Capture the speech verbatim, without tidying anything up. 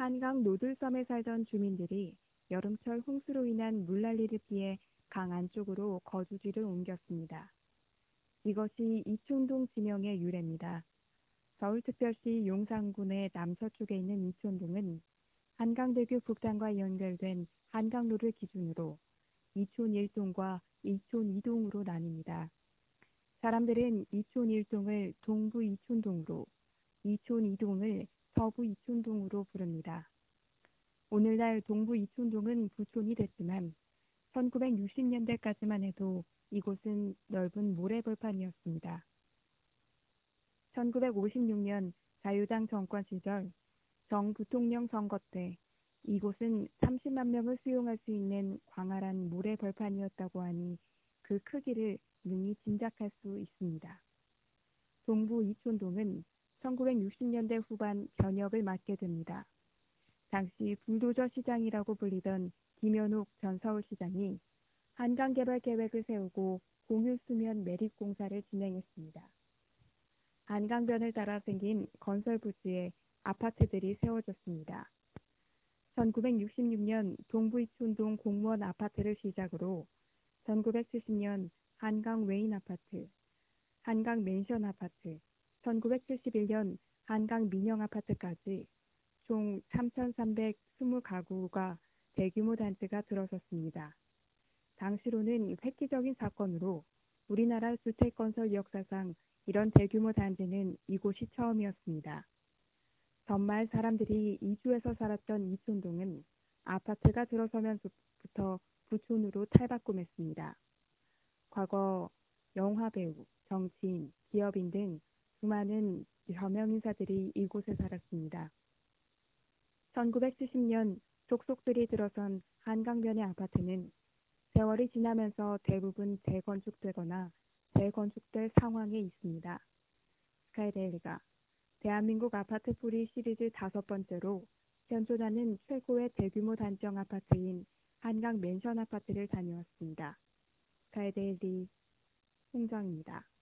한강 노들섬에 살던 주민들이 여름철 홍수로 인한 물난리를 피해 강 안쪽으로 거주지를 옮겼습니다. 이것이 이촌동 지명의 유래입니다. 서울특별시 용산군의 남서쪽에 있는 이촌동은 한강대교 북단과 연결된 한강로를 기준으로 이촌 일 동과 이촌 이 동으로 나뉩니다. 사람들은 이촌 일 동을 동부 이촌동으로, 이촌 이 동을 서부 이촌동으로 부릅니다. 오늘날 동부 이촌동은 부촌이 됐지만 천구백육십 년대까지만 해도 이곳은 넓은 모래벌판이었습니다. 천구백오십육 년 자유당 정권 시절 정 부통령 선거 때 이곳은 삼십만 명을 수용할 수 있는 광활한 모래벌판이었다고 하니 그 크기를 능히 짐작할 수 있습니다. 동부 이촌동은 천구백육십 년대 후반 변혁을 맞게 됩니다. 당시 불도저 시장이라고 불리던 김현욱 전 서울시장이 한강개발 계획을 세우고 공유수면 매립공사를 진행했습니다. 한강변을 따라 생긴 건설 부지에 아파트들이 세워졌습니다. 천구백육십육 년 동부이촌동 공무원 아파트를 시작으로 천구백칠십 년 한강 외인 아파트, 한강 맨션 아파트, 천구백칠십일 년 한강 민영 아파트까지 총 삼천삼백이십 가구가 대규모 단지가 들어섰습니다. 당시로는 획기적인 사건으로 우리나라 주택건설 역사상 이런 대규모 단지는 이곳이 처음이었습니다. 전말 사람들이 이주해서 살았던 이촌동은 아파트가 들어서면서부터 부촌으로 탈바꿈했습니다. 과거 영화배우, 정치인, 기업인 등 수많은 저명인사들이 이곳에 살았습니다. 천구백칠십 년 속속들이 들어선 한강변의 아파트는 세월이 지나면서 대부분 재건축되거나 재건축될 상황에 있습니다. 스카이데일리가 대한민국 아파트 풀이 시리즈 다섯 번째로 현존하는 최고의 대규모 단지형 아파트인 한강 맨션 아파트를 다녀왔습니다. 스카이데일리 홍정입니다.